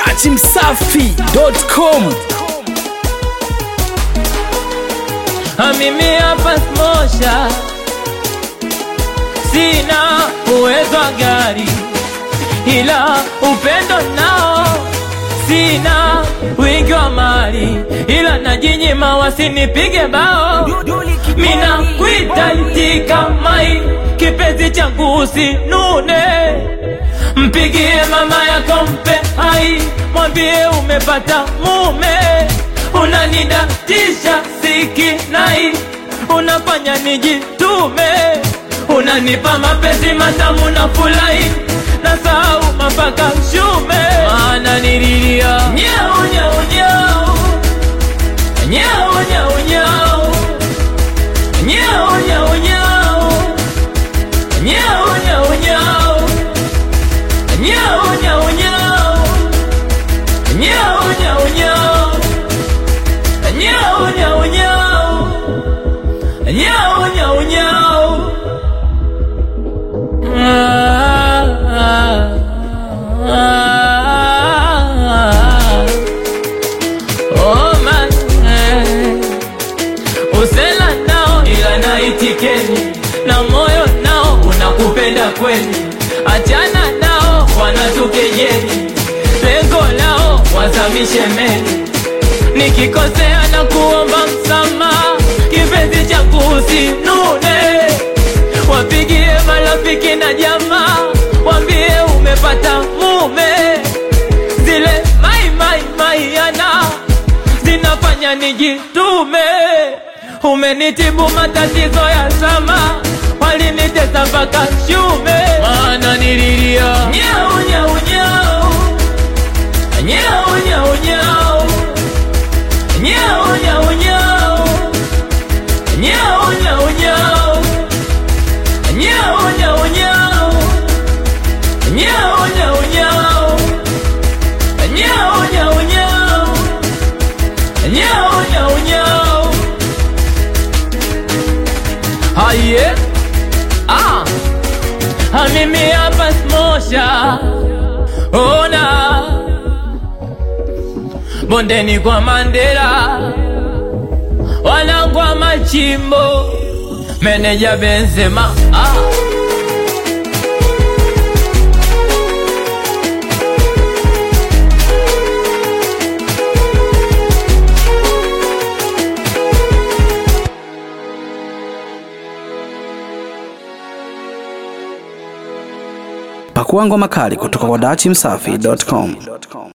dachimsafi.com. Mimi hapa smosha, sina uwezo wa gari, ila upendo nao sina, wingi wa mali ila najinyima wasinipige bao. Mina kuita itika mai, kipenzi changu usinune, mpigie mama yako mpe hai, mwambie umepata mume. Unanidatisha sikinai, unafanya nijitume, unanipa mapenzi matamu na furahi, nasahau mapaka shume. Maana nililia nyau nyau nyau, nyau nyau nyau, nyau nyau nyau, nyau nyau nyau, nyau nyau nyau, nyau nyau nyau, nyau nyau nyau, nyau nyau nyau. Oh man, usela nao ila naitikeni, na moyo nao unakupenda kweli. Achana nao wanatukejeli, lengo lao wazamishe meli. Nikikosea na kuomba msamaha, kipenzi changu usinune, wapigie marafiki na jamaa, wambie umepata mume. Zile mai yana zinafanya nijitume, umenitibu matatizo ya zama, walinitesa mpaka shume. Maana nililia nyau nyau nyau, nyau nyau nyau, nyau nyau nyau, nyau nyau nyau, nyau nyau nyau, nyau nyau nyau, nyau nyau nyau, nyau nyau nyau. Haye mimi hapa smosha, ona bondeni kwa Mandela, wanangwa machimbo, meneja Benzema. Pakua ngoma kali kutoka kwa dachimsafi.com.